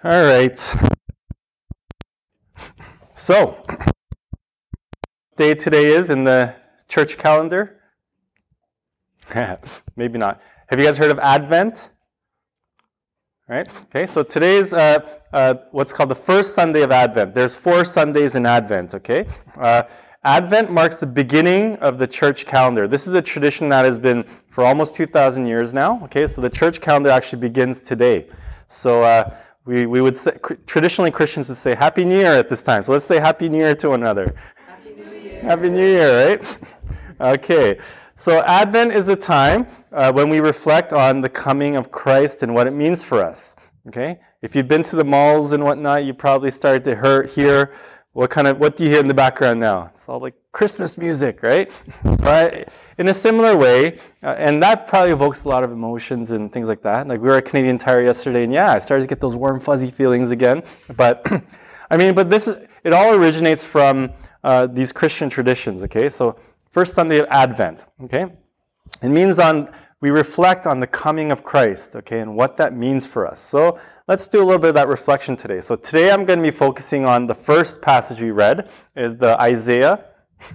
All right. So, day today is in the church calendar? Maybe not. Have you guys heard of Advent? Right? Okay, so today is what's called the first Sunday of Advent. There's 4 Sundays in Advent, okay? Advent marks the beginning of the church calendar. This is a tradition that has been for almost 2,000 years now, okay? So the church calendar actually begins today. So we would say, traditionally Christians would say Happy New Year at this time. So let's say Happy New Year to one another. Happy New Year. Happy New Year, right? Okay. So Advent is a time when we reflect on the coming of Christ and what it means for us. Okay? If you've been to the malls and whatnot, you probably started to hear what do you hear in the background now? It's all like Christmas music, right? So in a similar way, and that probably evokes a lot of emotions and things like that. Like we were at Canadian Tire yesterday, and I started to get those warm, fuzzy feelings again. But it all originates from these Christian traditions. Okay, so first Sunday of Advent. Okay, it means we reflect on the coming of Christ, okay, and what that means for us. So let's do a little bit of that reflection today. So today I'm going to be focusing on the first passage we read, is the Isaiah.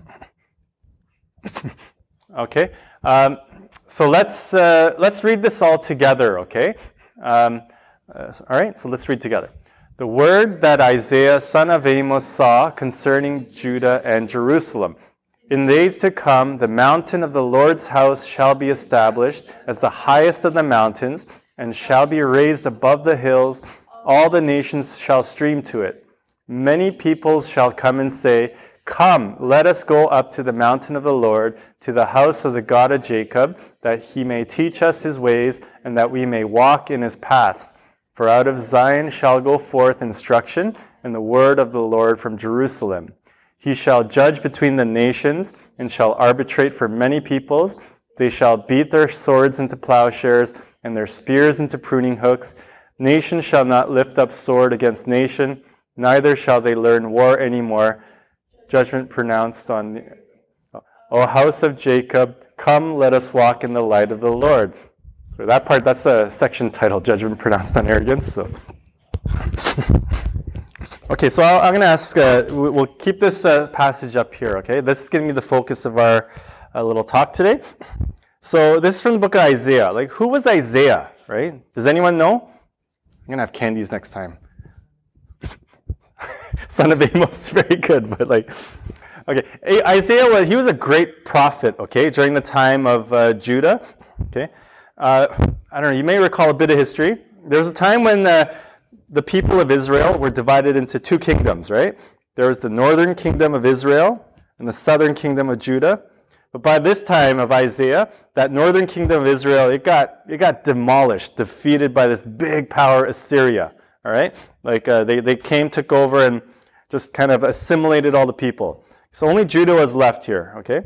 Okay, so let's read this all together, okay? All right, so let's read together. The word that Isaiah, son of Amos, saw concerning Judah and Jerusalem. In days to come, the mountain of the Lord's house shall be established as the highest of the mountains, and shall be raised above the hills. All the nations shall stream to it. Many peoples shall come and say, Come, let us go up to the mountain of the Lord, to the house of the God of Jacob, that he may teach us his ways, and that we may walk in his paths. For out of Zion shall go forth instruction, and the word of the Lord from Jerusalem. He shall judge between the nations, and shall arbitrate for many peoples. They shall beat their swords into plowshares, and their spears into pruning hooks. Nation shall not lift up sword against nation, neither shall they learn war any more. Judgment pronounced on the O house of Jacob, come, let us walk in the light of the Lord. For that part, that's a section titled Judgment Pronounced on Arrogance. So. Okay, so I'm going to ask, we'll keep this passage up here, okay? This is going to be the focus of our little talk today. So this is from the book of Isaiah. Like, who was Isaiah, right? Does anyone know? I'm going to have candies next time. Son of Amos, very good, but okay. Isaiah, he was a great prophet, okay, during the time of Judah, okay? I don't know, you may recall a bit of history. There was a time when the people of Israel were divided into 2 kingdoms, right? There was the northern kingdom of Israel and the southern kingdom of Judah. But by this time of Isaiah, that northern kingdom of Israel, it got demolished, defeated by this big power, Assyria, all right? They came, took over, and just kind of assimilated all the people. So only Judah was left here, okay?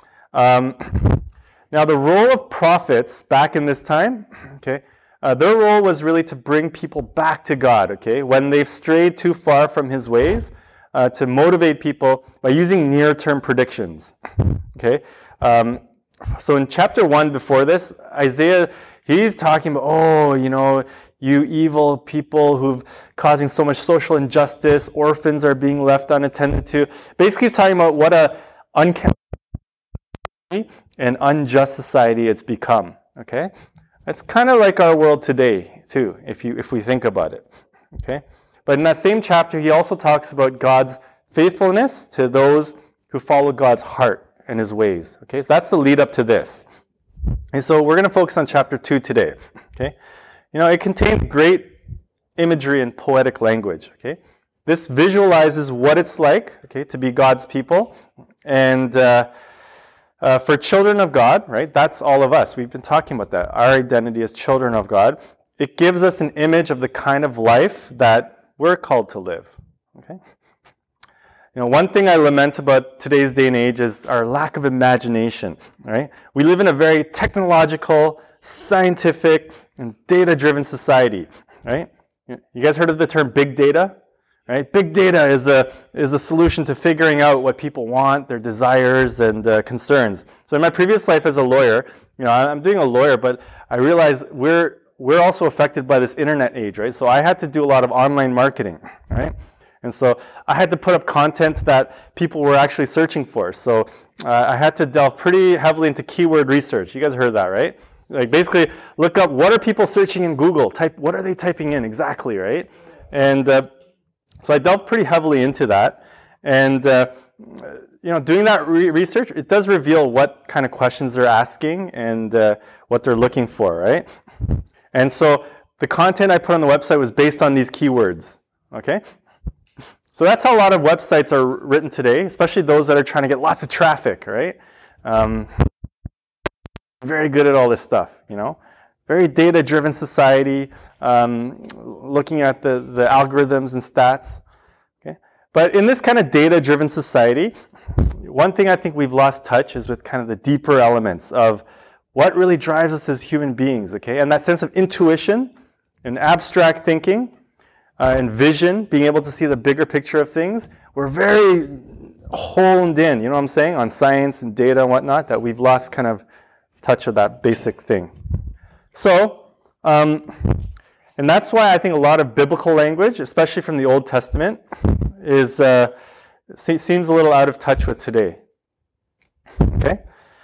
Now the role of prophets back in this time, okay, their role was really to bring people back to God, okay? When they've strayed too far from his ways, to motivate people by using near-term predictions, okay? So in chapter 1 before this, Isaiah, he's talking about, you evil people who've causing so much social injustice, orphans are being left unattended to. Basically, he's talking about what a uncanny and unjust society it's become, okay? It's kind of like our world today, too, if we think about it, okay? But in that same chapter, he also talks about God's faithfulness to those who follow God's heart and his ways, okay? So that's the lead up to this. And so we're going to focus on chapter 2 today, okay? It contains great imagery and poetic language, okay? This visualizes what it's like, okay, to be God's people. And for children of God, right, that's all of us. We've been talking about that. Our identity as children of God. It gives us an image of the kind of life that we're called to live, okay? One thing I lament about today's day and age is our lack of imagination, right? We live in a very technological, scientific, and data-driven society, right? You guys heard of the term big data? Right? Big data is a solution to figuring out what people want, their desires, and concerns. So in my previous life as a lawyer, I'm doing a lawyer, but I realize we're we're also affected by this internet age, right? So I had to do a lot of online marketing, right? And so I had to put up content that people were actually searching for. So I had to delve pretty heavily into keyword research. You guys heard that, right? Like basically look up what are people searching in Google, what are they typing in exactly, right? And so I delved pretty heavily into that. And doing that research, it does reveal what kind of questions they're asking and what they're looking for, right? And so the content I put on the website was based on these keywords, okay? So that's how a lot of websites are written today, especially those that are trying to get lots of traffic, right? Very good at all this stuff, Very data-driven society, looking at the algorithms and stats. Okay? But in this kind of data-driven society, one thing I think we've lost touch is with kind of the deeper elements of what really drives us as human beings, okay? And that sense of intuition and abstract thinking and vision, being able to see the bigger picture of things, we're very honed in, you know what I'm saying, on science and data and whatnot, that we've lost kind of touch of that basic thing. So, and that's why I think a lot of biblical language, especially from the Old Testament, seems a little out of touch with today. Okay?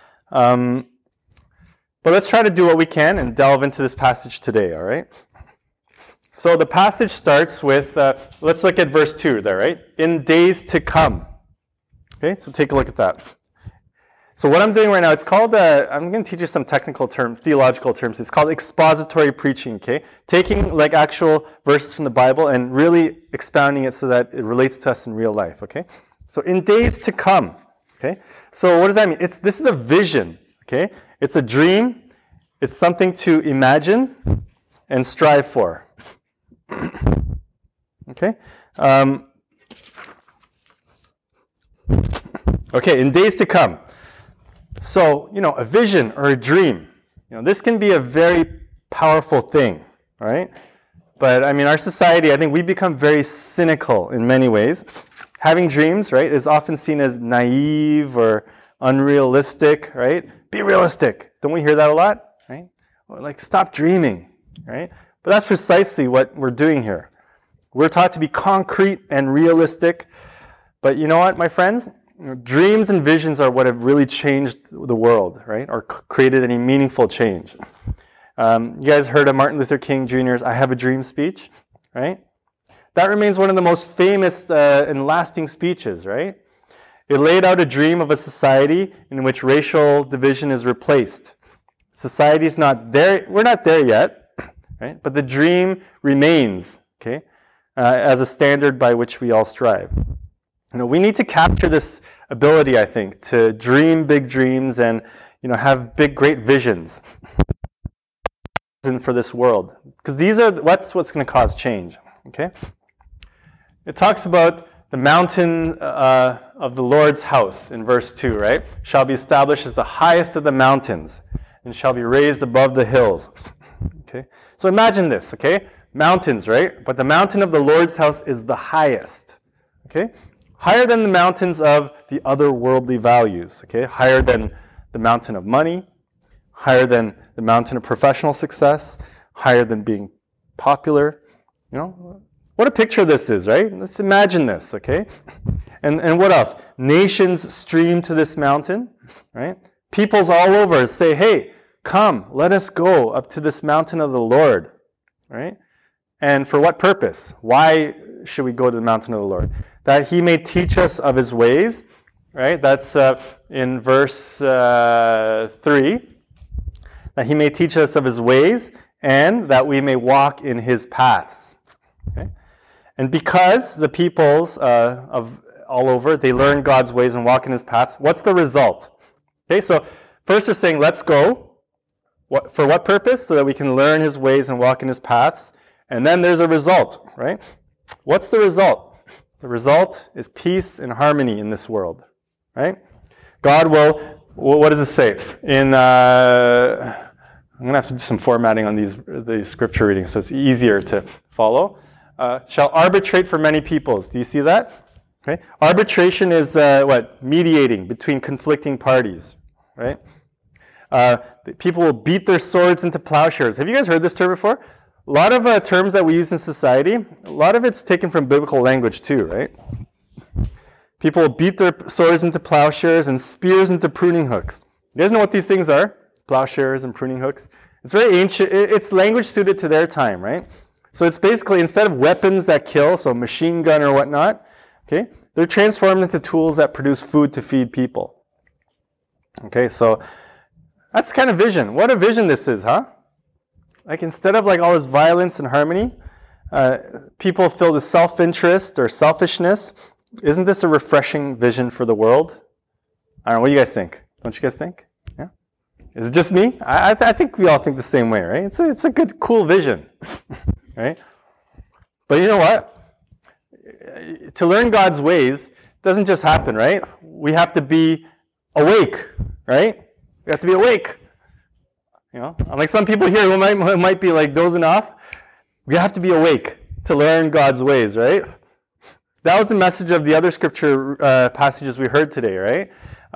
But let's try to do what we can and delve into this passage today, all right? So the passage starts with, let's look at verse 2 there, right? In days to come. Okay, so take a look at that. So what I'm doing right now, it's called, I'm going to teach you some technical terms, theological terms. It's called expository preaching, okay? Taking like actual verses from the Bible and really expounding it so that it relates to us in real life, okay? So in days to come, okay? So what does that mean? This is a vision, okay? It's a dream. It's something to imagine and strive for. Okay? Okay, in days to come. So, a vision or a dream, this can be a very powerful thing, right? But, our society, I think we become very cynical in many ways. Having dreams, right, is often seen as naive or unrealistic, right? Be realistic. Don't we hear that a lot, right? Or like, stop dreaming, right? But that's precisely what we're doing here. We're taught to be concrete and realistic. But you know what, my friends? Dreams and visions are what have really changed the world, right? Or created any meaningful change. You guys heard of Martin Luther King Jr.'s I Have a Dream speech, right? That remains one of the most famous and lasting speeches, right? It laid out a dream of a society in which racial division is replaced. Society's not there, we're not there yet, right? But the dream remains, okay, as a standard by which we all strive. We need to capture this ability, I think, to dream big dreams and, have big, great visions for this world. Because what's going to cause change, okay? It talks about the mountain of the Lord's house in verse 2, right? Shall be established as the highest of the mountains and shall be raised above the hills. Okay? So imagine this, okay? Mountains, right? But the mountain of the Lord's house is the highest, okay? Higher than the mountains of the other worldly values, okay? Higher than the mountain of money, higher than the mountain of professional success, higher than being popular. What a picture this is, right? Let's imagine this, okay? And what else? Nations stream to this mountain, right? Peoples all over say, hey, come, let us go up to this mountain of the Lord, right? And for what purpose? Why should we go to the mountain of the Lord? That he may teach us of his ways, right? That's in verse 3. That he may teach us of his ways and that we may walk in his paths. Okay? And because the peoples of all over, they learn God's ways and walk in his paths, what's the result? Okay, so first they're saying, let's go. For what purpose? So that we can learn his ways and walk in his paths. And then there's a result, right? What's the result? The result is peace and harmony in this world, right? God will, what does it say? I'm going to have to do some formatting on these scripture readings so it's easier to follow. Shall arbitrate for many peoples. Do you see that? Okay. Arbitration is mediating between conflicting parties, right? People will beat their swords into plowshares. Have you guys heard this term before? A lot of terms that we use in society, a lot of it's taken from biblical language too, right? People will beat their swords into plowshares and spears into pruning hooks. You guys know what these things are? Plowshares and pruning hooks. It's very ancient. It's language suited to their time, right? So it's basically, instead of weapons that kill, so machine gun or whatnot, okay, they're transformed into tools that produce food to feed people. Okay, so that's kind of vision. What a vision this is, huh? Like, instead of like all this violence and harmony, people filled with self-interest or selfishness. Isn't this a refreshing vision for the world? I don't know, what do you guys think? Don't you guys think? Yeah? Is it just me? I think we all think the same way, right? It's a good, cool vision, right? But you know what? To learn God's ways doesn't just happen, right? We have to be awake, right? We have to be awake. You know, unlike some people here who might be like dozing off, we have to be awake to learn God's ways, right? That was the message of the other scripture passages we heard today, right?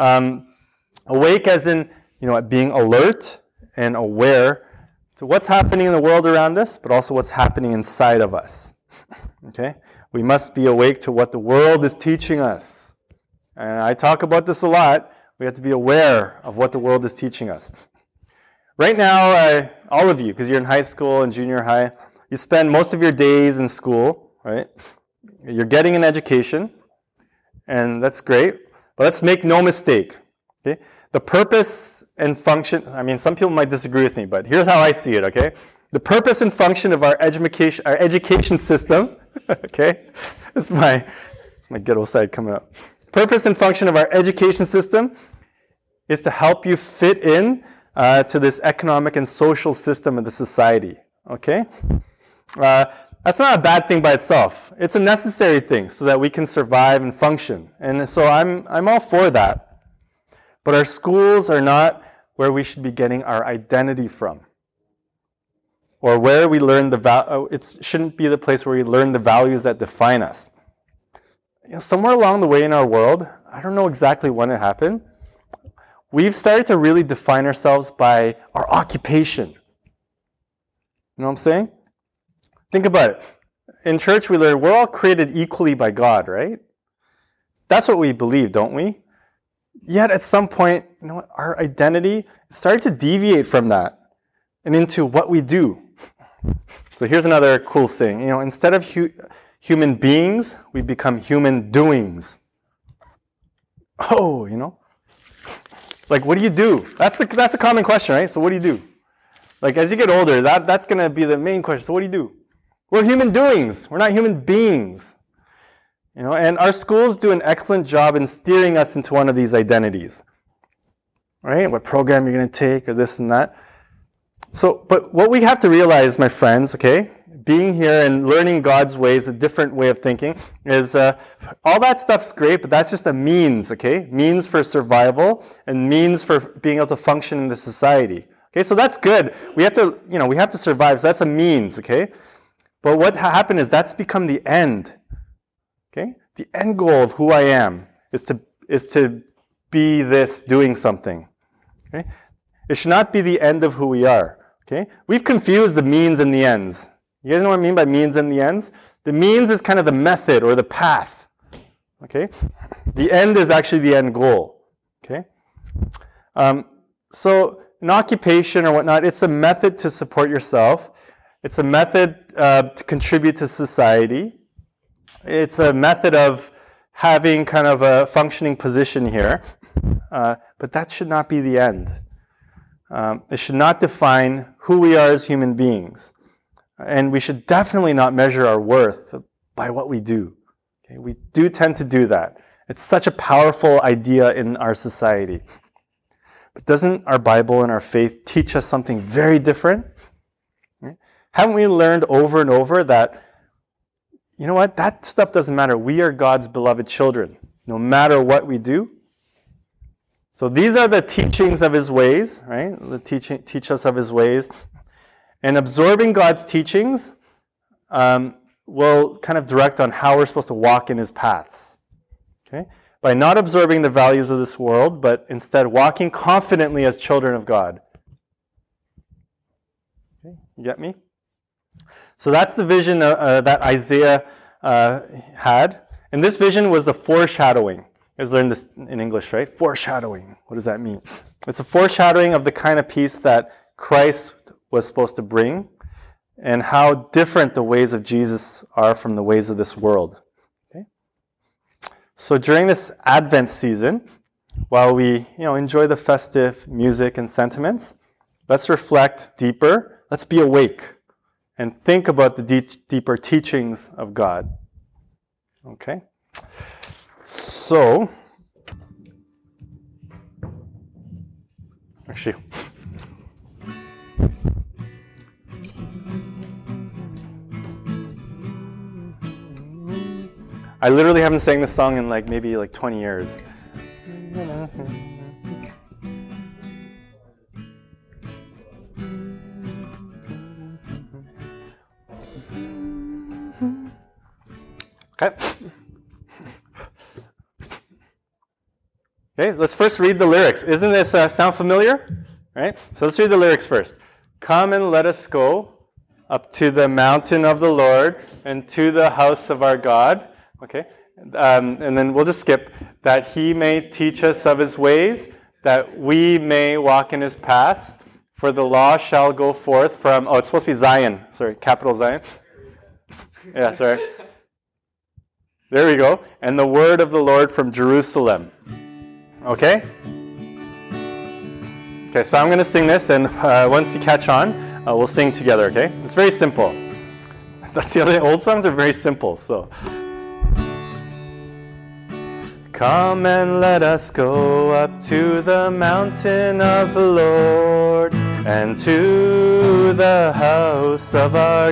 Awake as in, being alert and aware to what's happening in the world around us, but also what's happening inside of us. Okay? We must be awake to what the world is teaching us. And I talk about this a lot. We have to be aware of what the world is teaching us. Right now, all of you, because you're in high school and junior high, you spend most of your days in school, right? You're getting an education, and that's great. But let's make no mistake, okay? The purpose and function, some people might disagree with me, but here's how I see it, okay? The purpose and function of our education system, okay? It's my ghetto side coming up. Purpose and function of our education system is to help you fit in to this economic and social system of the society, okay? That's not a bad thing by itself. It's a necessary thing so that we can survive and function. And so I'm all for that. But our schools are not where we should be getting our identity from. Or where we learn it shouldn't be the place where we learn the values that define us. Somewhere along the way in our world, I don't know exactly when it happened, we've started to really define ourselves by our occupation. You know what I'm saying? Think about it. In church, we learn we're all created equally by God, right? That's what we believe, don't we? Yet at some point, our identity started to deviate from that and into what we do. So here's another cool saying. Instead of human beings, we become human doings. Oh, like, what do you do? That's a common question, right? So what do you do? Like, as you get older, that's going to be the main question. So what do you do? We're human doings. We're not human beings. And our schools do an excellent job in steering us into one of these identities. Right? What program you're going to take or this and that. So, but what we have to realize, my friends, okay, being here and learning God's ways, a different way of thinking, is all that stuff's great, but that's just a means, okay? Means for survival and means for being able to function in the society. Okay, so that's good. We have to survive, so that's a means, okay? But what happened is that's become the end. Okay? The end goal of who I am is to be this, doing something. Okay? It should not be the end of who we are. Okay? We've confused the means and the ends. You guys know what I mean by means and the ends? The means is kind of the method or the path. Okay? The end is actually the end goal. Okay? So an occupation or whatnot, it's a method to support yourself. It's a method to contribute to society. It's a method of having kind of a functioning position here. But that should not be the end. It should not define who we are as human beings. And we should definitely not measure our worth by what we do. Okay? We do tend to do that. It's such a powerful idea in our society. But doesn't our Bible and our faith teach us something very different? Okay? Haven't we learned over and over that, that stuff doesn't matter. We are God's beloved children, no matter what we do. So these are the teachings of His ways, right? Teach us of His ways. And absorbing God's teachings will kind of direct on how we're supposed to walk in His paths. Okay? by not absorbing the values of this world, but instead walking confidently as children of God. Okay, you get me? So that's the vision that Isaiah had. And this vision was a foreshadowing. You guys learned this in English, right? Foreshadowing. What does that mean? It's a foreshadowing of the kind of peace that Christ was supposed to bring and how different the ways of Jesus are from the ways of this world. Okay? So during this Advent season, while we enjoy the festive music and sentiments, let's reflect deeper. Let's be awake and think about the deeper teachings of God. Okay? So, actually, I literally haven't sang this song in maybe 20 years. Okay. Okay, let's first read the lyrics. Isn't this sound familiar? Right? So let's read the lyrics first. Come and let us go up to the mountain of the Lord and to the house of our God. Okay, and then we'll just skip. That he may teach us of his ways, that we may walk in his paths. For the law shall go forth from, it's supposed to be Zion. Sorry, capital Zion. Yeah, sorry. There we go. And the word of the Lord from Jerusalem. Okay? Okay, so I'm going to sing this, and once you catch on, we'll sing together, okay? It's very simple. That's the other old songs are very simple, so. Come and let us go up to the mountain of the Lord and to the house of our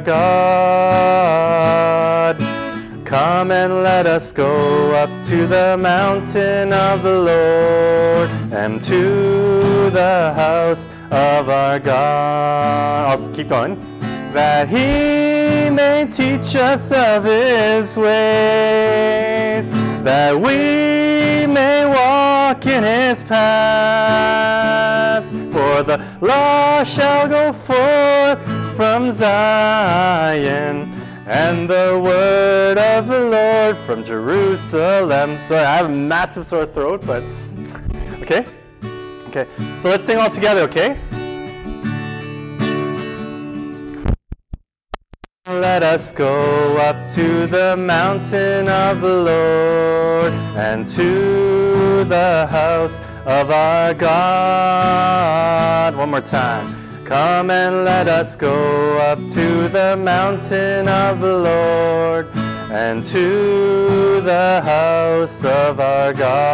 God. Come and let us go up to the mountain of the Lord and to the house of our God. I'll keep going. That he may teach us of his ways, that we may walk in his paths. For the law shall go forth from Zion, and the word of the Lord from Jerusalem. Sorry, I have a massive sore throat, but okay. Okay, so let's sing all together, okay? Let us go up to the mountain of the Lord and to the house of our God. One more time. Come and let us go up to the mountain of the Lord and to the house of our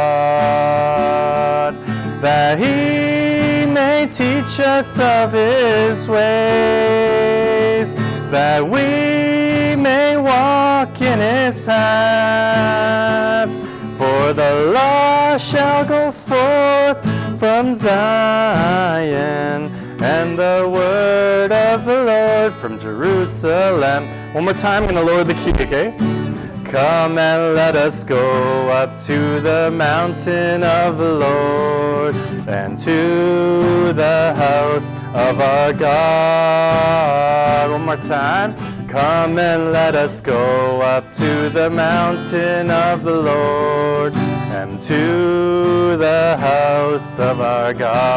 God, that he may teach us of his ways, that we may walk in his paths. For the law shall go forth from Zion, and the word of the Lord from Jerusalem. One more time, I'm going to lower the key, okay? Come and let us go up to the mountain of the Lord and to the house of our God. One more time. Come and let us go up to the mountain of the Lord and to the house of our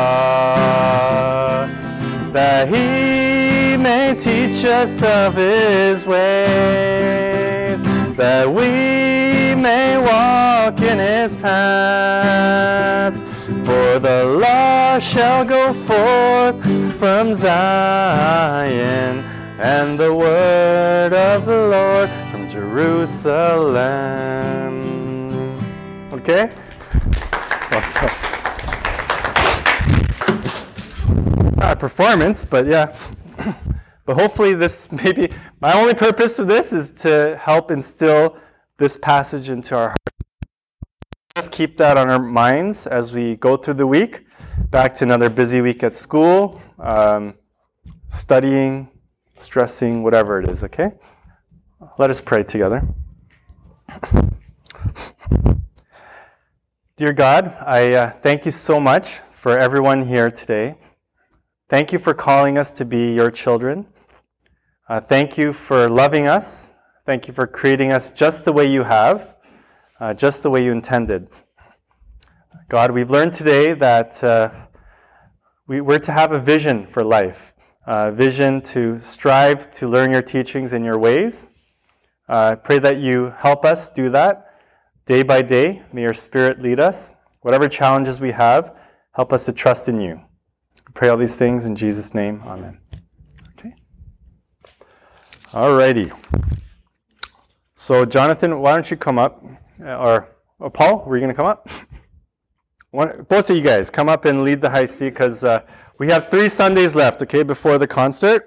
God, that he may teach us of his ways, that we may walk in his paths. For the law shall go forth from Zion, and the word of the Lord from Jerusalem. Okay? Awesome. It's not a performance, but yeah. But hopefully this, maybe, my only purpose of this is to help instill this passage into our hearts. Let's keep that on our minds as we go through the week. Back to another busy week at school, studying, stressing, whatever it is, okay? Let us pray together. Dear God, I thank you so much for everyone here today. Thank you for calling us to be your children. Thank you for loving us. Thank you for creating us just the way you have, just the way you intended. God, we've learned today that we're to have a vision for life, a vision to strive to learn your teachings and your ways. I pray that you help us do that. Day by day, may your Spirit lead us. Whatever challenges we have, help us to trust in you. I pray all these things in Jesus' name. Amen. Okay. Alrighty. So, Jonathan, why don't you come up? Or Paul, were you going to come up? Both of you guys, come up and lead the high C because we have 3 Sundays left, okay, before the concert.